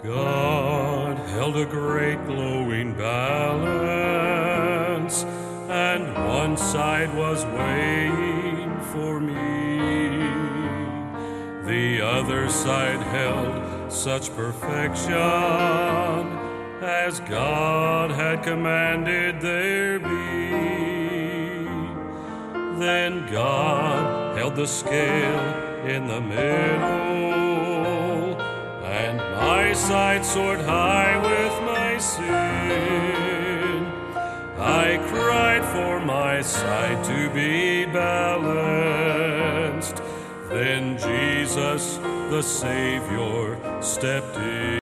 God held a great glowing balance, and one side was weighing for me. The other side held such perfection as God had commanded there be. Then God held the scale in the middle, and my side soared high with my sin. I cried for my side to be balanced. Then Jesus, the Savior, stepped in.